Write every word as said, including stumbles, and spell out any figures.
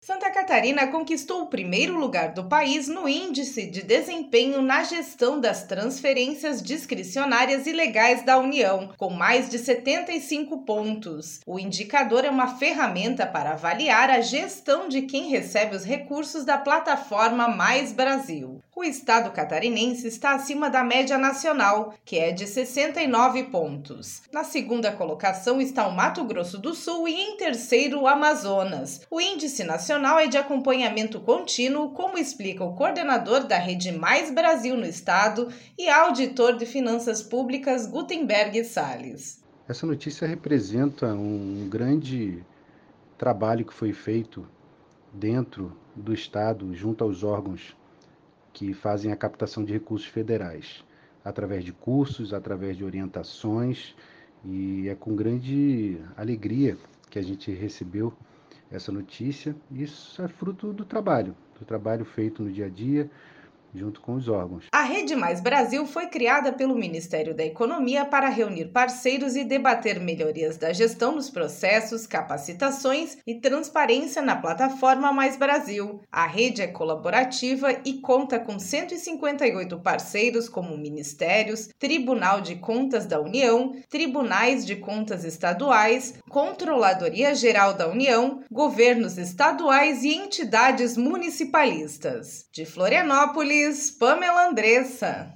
Santa Catarina conquistou o primeiro lugar do país no Índice de Desempenho na Gestão das Transferências Discricionárias e Legais da União, com mais de setenta e cinco pontos. O indicador é uma ferramenta para avaliar a gestão de quem recebe os recursos da plataforma Mais Brasil. O estado catarinense está acima da média nacional, que é de sessenta e nove pontos. Na segunda colocação está o Mato Grosso do Sul e em terceiro o Amazonas. O índice nacional é de acompanhamento contínuo, como explica o coordenador da Rede Mais Brasil no estado e auditor de finanças públicas Gutenberg Salles. Essa notícia representa um grande trabalho que foi feito dentro do estado, junto aos órgãos que fazem a captação de recursos federais, através de cursos, através de orientações, e é com grande alegria que a gente recebeu essa notícia. Isso é fruto do trabalho, do trabalho feito no dia a dia, junto com os órgãos. A Rede Mais Brasil foi criada pelo Ministério da Economia para reunir parceiros e debater melhorias da gestão dos processos, capacitações e transparência na plataforma Mais Brasil. A rede é colaborativa e conta com cento e cinquenta e oito parceiros como ministérios, Tribunal de Contas da União, Tribunais de Contas Estaduais, Controladoria Geral da União, governos estaduais e entidades municipalistas. De Florianópolis, Pamela Andressa.